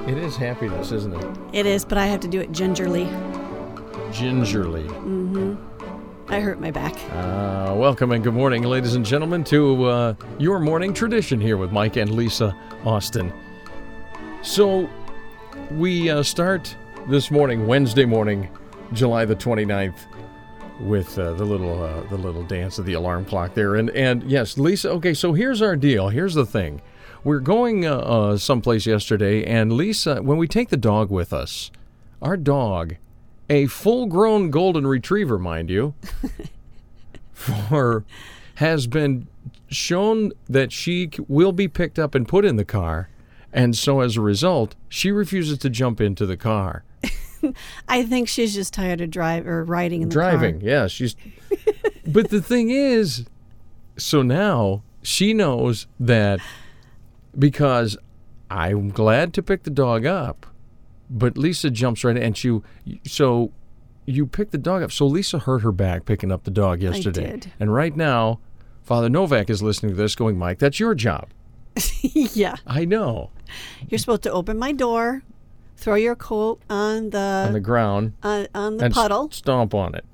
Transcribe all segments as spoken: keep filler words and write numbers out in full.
It is happiness, isn't it? It is, but I have to do it gingerly. Gingerly. Mm-hmm. I hurt my back. Uh, welcome and good morning, ladies and gentlemen, to uh, your morning tradition here with Mike and Lisa Austin. So, we uh, start this morning, Wednesday morning, July the twenty-ninth, with uh, the little uh, the little dance of the alarm clock there. And, and yes, Lisa, okay, so here's our deal. Here's the thing. We're going uh, uh, someplace yesterday, and Lisa, when we take the dog with us, our dog, a full-grown golden retriever, mind you, for has been shown that she will be picked up and put in the car, and so as a result, she refuses to jump into the car. I think she's just tired of drive or riding in the Driving, car. yeah, she's. But the thing is, so now she knows that. Because I'm glad to pick the dog up, but Lisa jumps right in, and she, so you pick the dog up. So Lisa hurt her back picking up the dog yesterday. I did. And right now, Father Novak is listening to this going, Mike, that's your job. Yeah. I know. You're supposed to open my door, throw your coat on the... On the ground. On, on the and puddle. S- stomp on it.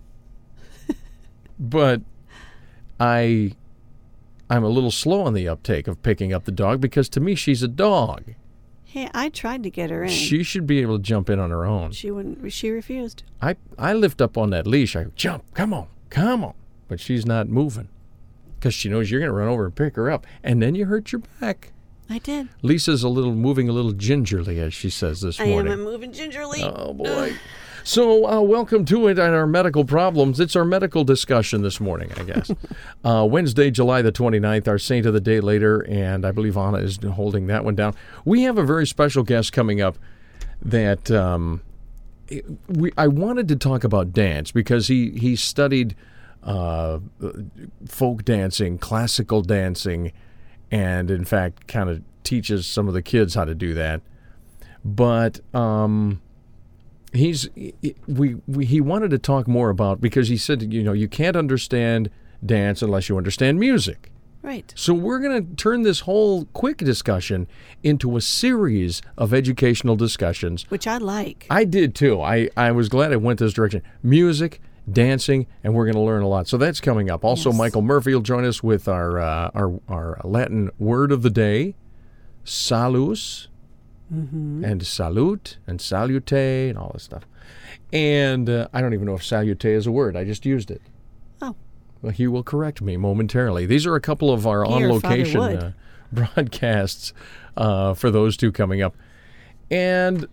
But I... I'm a little slow on the uptake of picking up the dog because to me she's a dog. Hey, I tried to get her in. She should be able to jump in on her own. She wouldn't. She refused. I, I lift up on that leash. I go, jump, come on, come on. But she's not moving because she knows you're going to run over and pick her up. And then you hurt your back. I did. Lisa's a little moving a little gingerly, as she says this I morning. am. I'm moving gingerly. Oh, boy. So, uh, welcome to it and our medical problems. It's our medical discussion this morning, I guess. uh, Wednesday, July the twenty-ninth, our saint of the day later, and I believe Anna is holding that one down. We have a very special guest coming up that um, we I wanted to talk about dance because he, he studied uh, folk dancing, classical dancing, and in fact kind of teaches some of the kids how to do that. But... Um, He's we, we he wanted to talk more about because he said, you know, you can't understand dance unless you understand music. Right. So we're going to turn this whole quick discussion into a series of educational discussions. Which I like. I did too. I, I was glad I went this direction. Music, dancing, and we're going to learn a lot. So that's coming up. Also, Yes. Michael Murphy will join us with our uh, our our Latin word of the day, salus. Mm-hmm. And salute and salute and all this stuff. And uh, I don't even know if salute is a word. I just used it. Oh. Well, he will correct me momentarily. These are a couple of our Here, on-location Father Wood. uh, broadcasts uh, for those two coming up. And,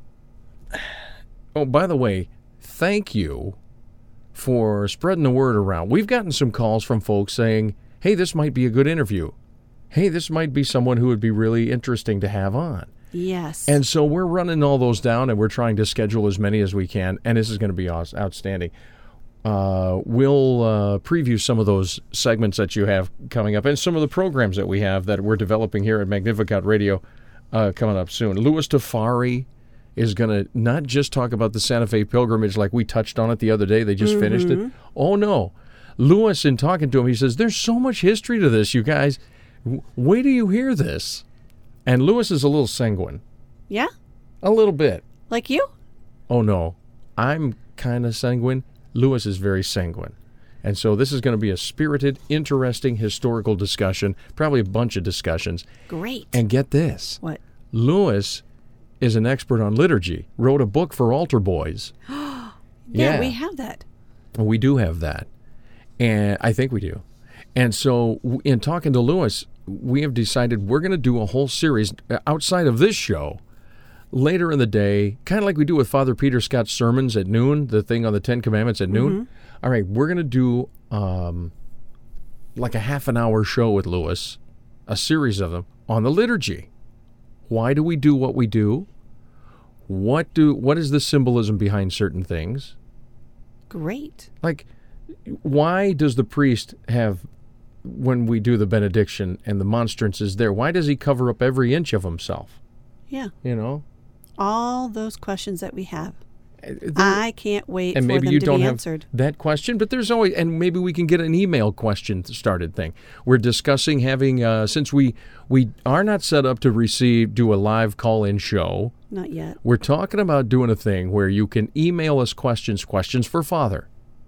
oh, by the way, thank you for spreading the word around. We've gotten some calls from folks saying, hey, this might be a good interview. Hey, this might be someone who would be really interesting to have on. Yes. And so we're running all those down, and we're trying to schedule as many as we can, and this is going to be outstanding. Uh, we'll uh, preview some of those segments that you have coming up and some of the programs that we have that we're developing here at Magnificat Radio uh, coming up soon. Louis Tafari is going to not just talk about the Santa Fe pilgrimage like we touched on it the other day. They just mm-hmm. finished it. Oh, no. Louis, in talking to him, he says, there's so much history to this, you guys. Wait till you hear this. And Louis is a little sanguine. Yeah? A little bit. Like you? Oh, no. I'm kind of sanguine. Louis is very sanguine. And so this is going to be a spirited, interesting, historical discussion, probably a bunch of discussions. Great. And get this. What? Louis is an expert on liturgy, wrote a book for altar boys. yeah, yeah, we have that. We do have that. And I think we do. And so in talking to Louis, we have decided we're going to do a whole series outside of this show later in the day, kind of like we do with Father Peter Scott's sermons at noon, the thing on the Ten Commandments at noon. Mm-hmm. All right, we're going to do um, like a half an hour show with Louis, a series of them, on the liturgy. Why do we do what we do? What do what is the symbolism behind certain things? Great. Like, why does the priest have... when we do the benediction and the monstrance is there, why does he cover up every inch of himself? Yeah. You know? All those questions that we have. I can't wait and for maybe them you to don't be have answered. that question, but there's always, and maybe we can get an email question started thing. We're discussing having, uh, since we we are not set up to receive, do a live call-in show. Not yet. We're talking about doing a thing where you can email us questions, questions for Father.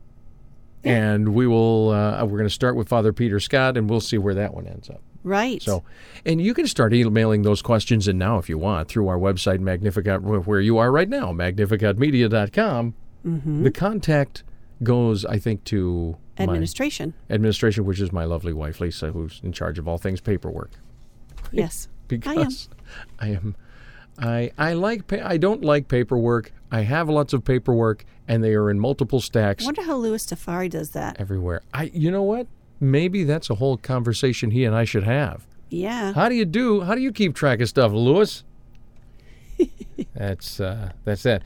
And we will, uh, we're going to start with Father Peter Scott, and we'll see where that one ends up. Right. So, and you can start emailing those questions in now if you want through our website, Magnificat, where you are right now, magnificat media dot com. Mm-hmm. The contact goes, I think, to administration. Administration, which is my lovely wife, Lisa, who's in charge of all things paperwork. Yes, because I am. I am. I I like. Pa- I don't like paperwork. I have lots of paperwork, and they are in multiple stacks. I wonder how Louis Tafari does that. Everywhere. I. You know what? Maybe that's a whole conversation he and I should have. Yeah. How do you do? How do you keep track of stuff, Louis? that's uh, that's that.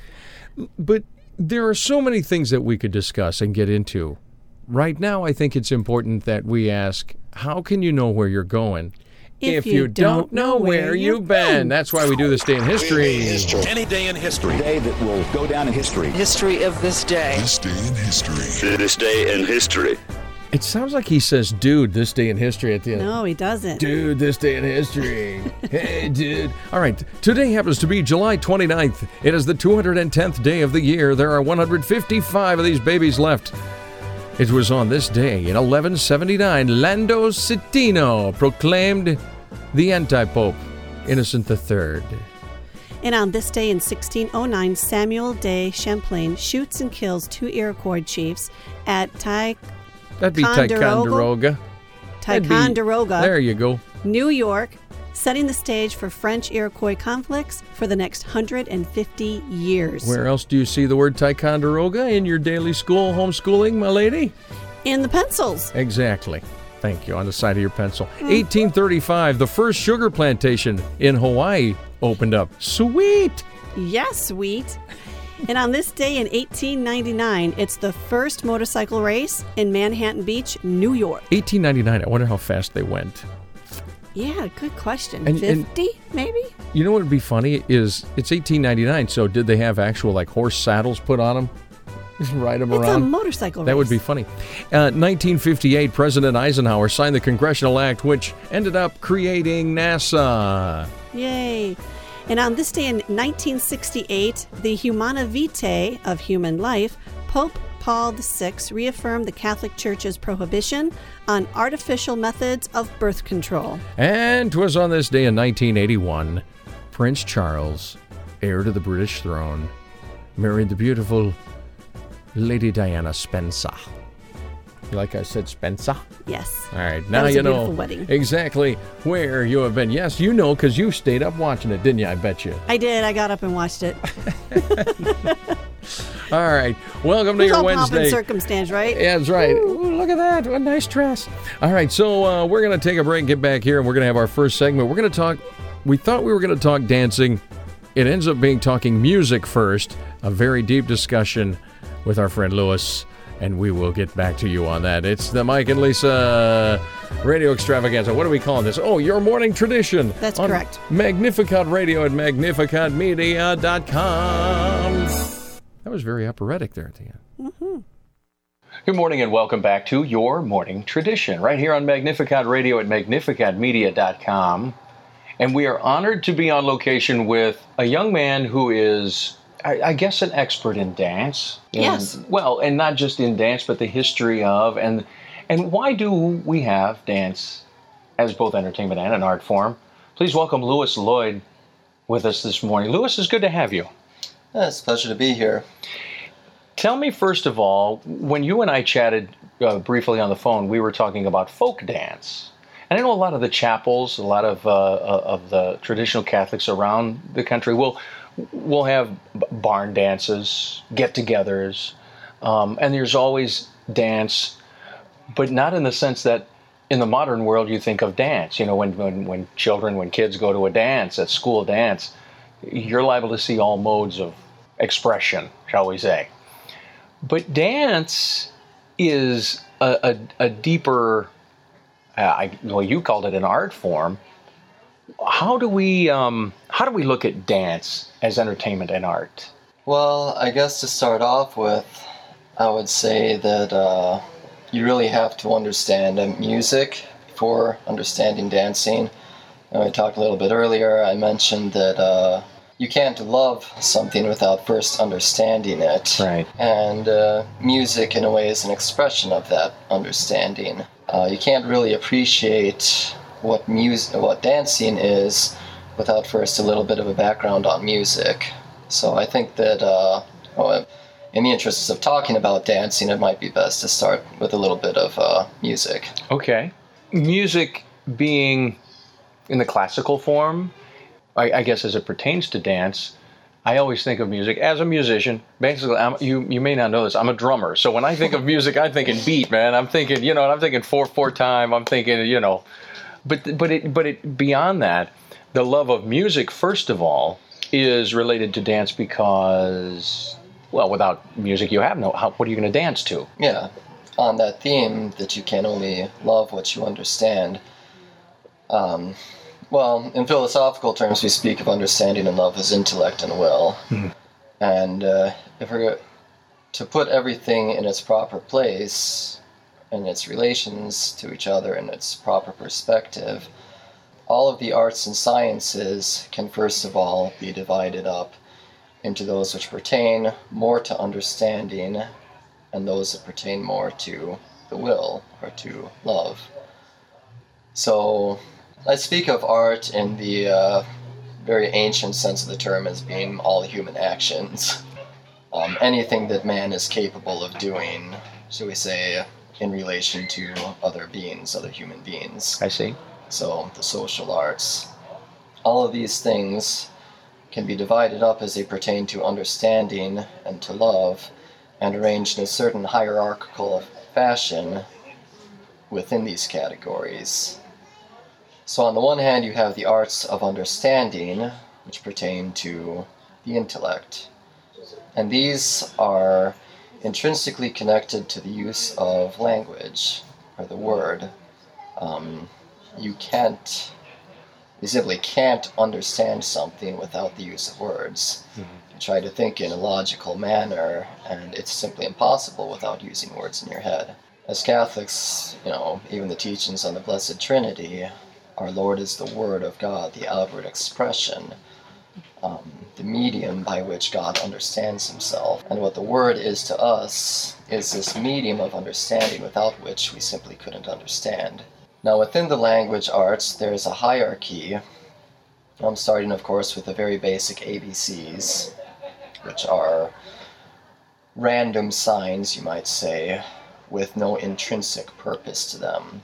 But there are so many things that we could discuss and get into. Right now, I think it's important that we ask, how can you know where you're going if, if you, you don't know where you've been? been? That's why we do this day in history. Any day in history. A day that will go down in history. History of this day. This day in history. This day in history. It sounds like he says, dude, this day in history at the end. No, he doesn't. Dude, this day in history. Hey, dude. All right, today happens to be July twenty-ninth. It is the two hundred tenth day of the year. There are one hundred fifty-five of these babies left. It was on this day in eleven seventy-nine, Lando Citino proclaimed the anti-pope, Innocent the Third. And on this day in sixteen oh nine, Samuel de Champlain shoots and kills two Iroquois chiefs at Tai... That'd be Ticonderoga. Ticonderoga. There you go. New York, setting the stage for French-Iroquois conflicts for the next one hundred fifty years. Where else do you see the word Ticonderoga in your daily school homeschooling, my lady? In the pencils. Exactly. Thank you. On the side of your pencil. Mm. eighteen thirty-five, the first sugar plantation in Hawaii opened up. Sweet. Yes, sweet. And on this day in eighteen ninety-nine, it's the first motorcycle race in Manhattan Beach, New York. eighteen ninety-nine, I wonder how fast they went. Yeah, good question. And, fifty, and maybe? You know what would be funny is it's eighteen ninety-nine, so did they have actual like horse saddles put on them? Just ride them it's around? It's a motorcycle race. That would be funny. Uh, nineteen fifty-eight, President Eisenhower signed the Congressional Act, which ended up creating NASA. Yay. And on this day in nineteen sixty-eight, the Humana Vitae of human life, Pope Paul the Sixth reaffirmed the Catholic Church's prohibition on artificial methods of birth control. And 'twas on this day in nineteen eighty-one, Prince Charles, heir to the British throne, married the beautiful Lady Diana Spencer. Like I said, Spencer? Yes. All right, now that was you a know beautiful wedding. exactly where you have been. Yes, you know, because you stayed up watching it, didn't you? I bet you. I did. I got up and watched it. All right, welcome to It's your all Wednesday. pomp and circumstance, right? Yeah, that's right. Ooh, look at that. What a nice dress. All right, so uh, we're going to take a break, get back here, and we're going to have our first segment. We're going to talk, we thought we were going to talk dancing. It ends up being talking music first, a very deep discussion with our friend Louis. And we will get back to you on that. It's the Mike and Lisa Radio Extravaganza. What are we calling this? Oh, your morning tradition. That's on correct. Magnificat Radio at magnificat media dot com. That was very operatic there at the end. Mm-hmm. Good morning and welcome back to Your Morning Tradition, right here on Magnificat Radio at magnificat media dot com. And we are honored to be on location with a young man who is, I, I guess, an expert in dance. And, yes. Well, and not just in dance, but the history of, and and why do we have dance as both entertainment and an art form? Please welcome Louis Lloyd with us this morning. Louis, it's good to have you. Yeah, it's a pleasure to be here. Tell me, first of all, when you and I chatted uh, briefly on the phone, we were talking about folk dance. And I know a lot of the chapels, a lot of uh, of the traditional Catholics around the country will will have barn dances, get-togethers, um, and there's always dance, but not in the sense that in the modern world you think of dance. You know, when when when children, when kids go to a dance, at school dance, you're liable to see all modes of expression, shall we say. But dance is a, a, a deeper, uh, I, well, you called it an art form. How do we um, how do we look at dance as entertainment and art? Well, I guess to start off with, I would say that uh, you really have to understand uh, music before understanding dancing. And we talked a little bit earlier, I mentioned that uh, you can't love something without first understanding it. Right. And uh, music, in a way, is an expression of that understanding. Uh, you can't really appreciate what mus- what dancing is without first a little bit of a background on music. So I think that, uh, well, in the interests of talking about dancing, it might be best to start with a little bit of uh, music. Okay. Music being in the classical form, I, I guess as it pertains to dance, I always think of music as a musician. Basically, I'm, you you may not know this, I'm a drummer. So when I think of music, I'm thinking beat, man. I'm thinking, you know, I'm thinking four four time. I'm thinking, you know, but but it but it beyond that, the love of music, first of all, is related to dance because, well, without music, you have no. How, what are you going to dance to? Yeah, on that theme that you can only love what you understand. Um, well, in philosophical terms, we speak of understanding and love as intellect and will. Mm-hmm. And uh, if we're to put everything in its proper place, and its relations to each other in its proper perspective, all of the arts and sciences can first of all be divided up into those which pertain more to understanding and those that pertain more to the will or to love. So I speak of art in the uh, very ancient sense of the term as being all human actions. Um, anything that man is capable of doing, shall we say, in relation to other beings, other human beings. I see. So the social arts. All of these things can be divided up as they pertain to understanding and to love, and arranged in a certain hierarchical fashion within these categories. So on the one hand, you have the arts of understanding, which pertain to the intellect. And these are intrinsically connected to the use of language, or the word. Um, you can't, you simply can't understand something without the use of words. Mm-hmm. You try to think in a logical manner, and it's simply impossible without using words in your head. As Catholics, you know, even the teachings on the Blessed Trinity, our Lord is the Word of God, the outward expression, um, the medium by which God understands himself. And what the Word is to us is this medium of understanding without which we simply couldn't understand. Now, within the language arts, there's a hierarchy. I'm starting, of course, with the very basic A B Cs, which are random signs, you might say, with no intrinsic purpose to them.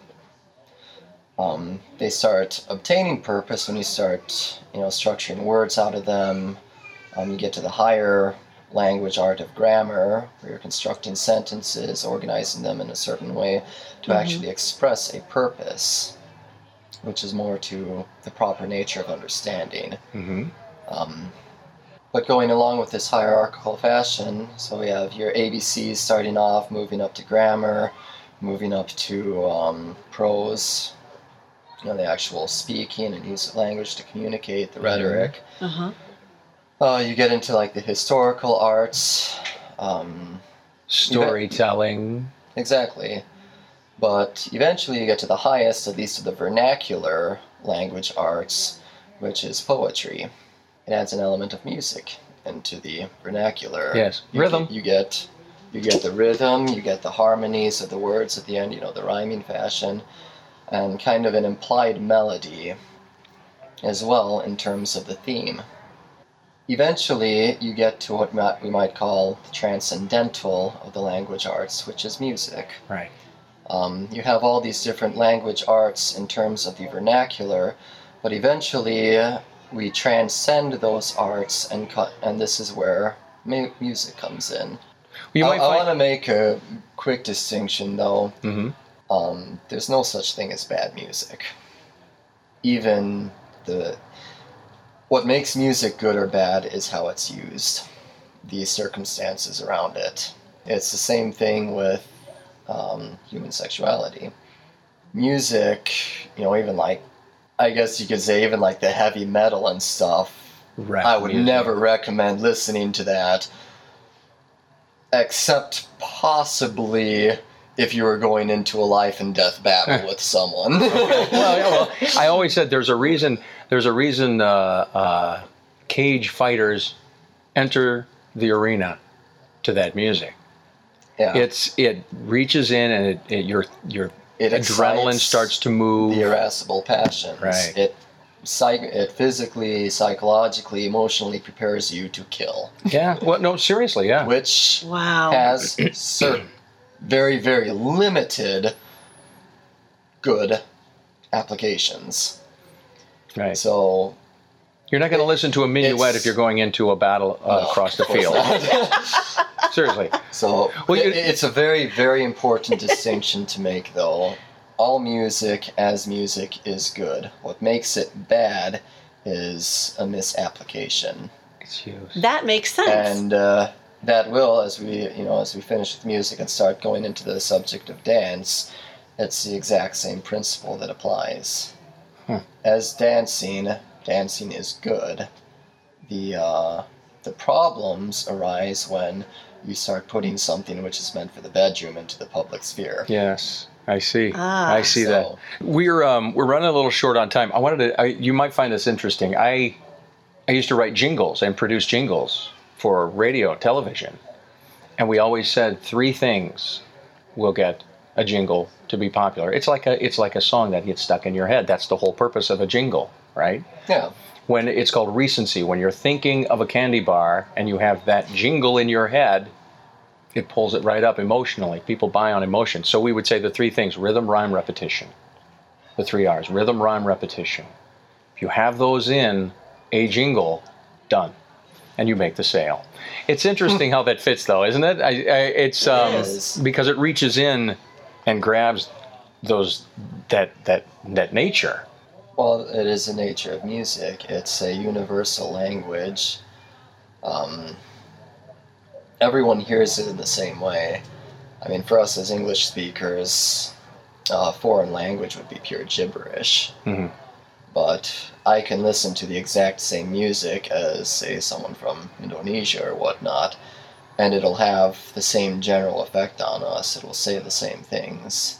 Um, they start obtaining purpose when you start, you know, structuring words out of them. Um, you get to the higher language art of grammar, where you're constructing sentences, organizing them in a certain way to mm-hmm. actually express a purpose, which is more to the proper nature of understanding. Mm-hmm. Um, but going along with this hierarchical fashion, so we have your A B Cs starting off, moving up to grammar, moving up to um, prose, you know, the actual speaking and use of language to communicate, the rhetoric. Uh-huh. Uh, you get into like the historical arts. Um, Storytelling. Exactly. But eventually you get to the highest, at least to the vernacular language arts, which is poetry. It adds an element of music into the vernacular. Yes, you rhythm. Get, you get you get the rhythm, you get the harmonies of the words at the end, you know, the rhyming fashion, and kind of an implied melody as well in terms of the theme. Eventually, you get to what we might call the transcendental of the language arts, which is music. Right. Um, you have all these different language arts in terms of the vernacular, but eventually we transcend those arts, and cut, and this is where mu- music comes in. You I, might I find... want to make a quick distinction, though. Mm-hmm. Um, there's no such thing as bad music. Even the... What makes music good or bad is how it's used, the circumstances around it. It's the same thing with um, human sexuality. Music, you know, even like, I guess you could say even like the heavy metal and stuff, Rap I would music. never recommend listening to that, except possibly if you were going into a life and death battle with someone. Well, yeah, well, I always said there's a reason. There's a reason uh, uh, cage fighters enter the arena to that music. Yeah. It's it reaches in and it, it your your It adrenaline excites starts to move. the irascible passions. Right. It, psych- it physically, psychologically, emotionally prepares you to kill, Yeah. Well, no, seriously, yeah. which Wow. has certain very, very limited good applications. Right. So You're not going to listen to a minuet it's- if you're going into a battle uh, No, across the of course field. not. Seriously. So Well, you- it, it's a very, very important distinction to make, though. All music as music is good. What makes it bad is a misapplication, It's used. That makes sense. and uh, that will, as we you know, as we finish with music and start going into the subject of dance, it's the exact same principle that applies. Hmm. As dancing, dancing is good. The uh, the problems arise when you start putting something which is meant for the bedroom into the public sphere. Yes, I see. Ah. I see So- that. We're um, we're running a little short on time. I wanted to. I, you might find this interesting. I I used to write jingles and produce jingles for radio, television, and we always said three things will get a jingle to be popular. It's like a it's like a song that gets stuck in your head. That's the whole purpose of a jingle, right? Yeah. When it's called recency, when you're thinking of a candy bar and you have that jingle in your head, it pulls it right up emotionally. People buy on emotion. So we would say the three things: rhythm, rhyme, repetition. The three R's: rhythm, rhyme, repetition. If you have those in a jingle, done, and you make the sale. It's interesting how that fits, though, isn't it? I, I, it's um, is. because it reaches in and grabs those that that that nature. Well, it is the nature of music. It's a universal language. Um, everyone hears it in the same way. I mean, for us as English speakers, uh, foreign language would be pure gibberish. Mhm. But I can listen to the exact same music as, say, someone from Indonesia or whatnot, and it'll have the same general effect on us. It will say the same things.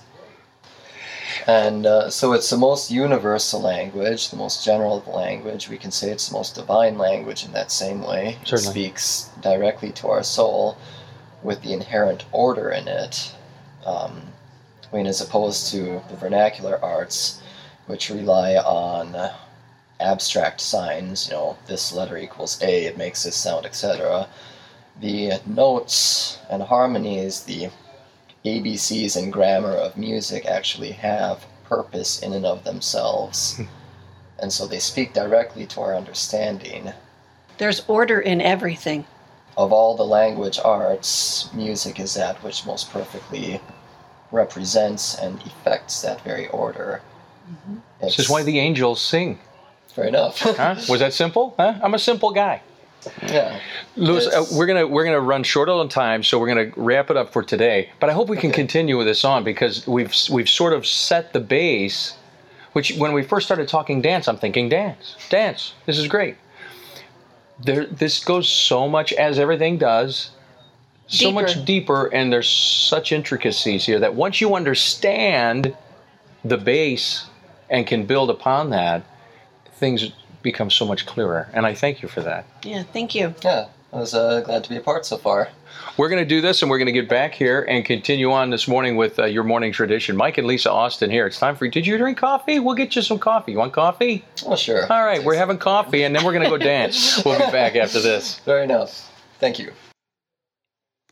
And uh, so it's the most universal language, the most general language. We can say it's the most divine language in that same way. It Certainly. speaks directly to our soul with the inherent order in it. Um, I mean, as opposed to the vernacular arts, which rely on uh, abstract signs, you know, this letter equals A, it makes this sound, et cetera. The notes and harmonies, the A B Cs and grammar of music actually have purpose in and of themselves. And so they speak directly to our understanding. There's order in everything. Of all the language arts, music is that which most perfectly represents and effects that very order. This is why the angels sing. Fair enough. Huh? Was that simple? Huh? I'm a simple guy. Yeah. Louis, uh, It's- we're gonna we're gonna run short on time, so we're gonna wrap it up for today. But I hope we can Okay. continue with this on because we've we've sort of set the base. Which when we first started talking dance, I'm thinking dance, dance. This is great. There, this goes so much as everything does, so Deeper. much deeper, and there's such intricacies here that once you understand the base and can build upon that, things become so much clearer. And I thank you for that. Yeah, thank you. Yeah. I was uh, glad to be a part so far. We're going to do this, and we're going to get back here and continue on this morning with uh, your morning tradition. Mike and Lisa Austin here. It's time for you. Did you drink coffee? We'll get you some coffee. You want coffee? Oh, sure. All right, we're having coffee, and then we're going to go dance. We'll be back after this. Fair enough. Thank you.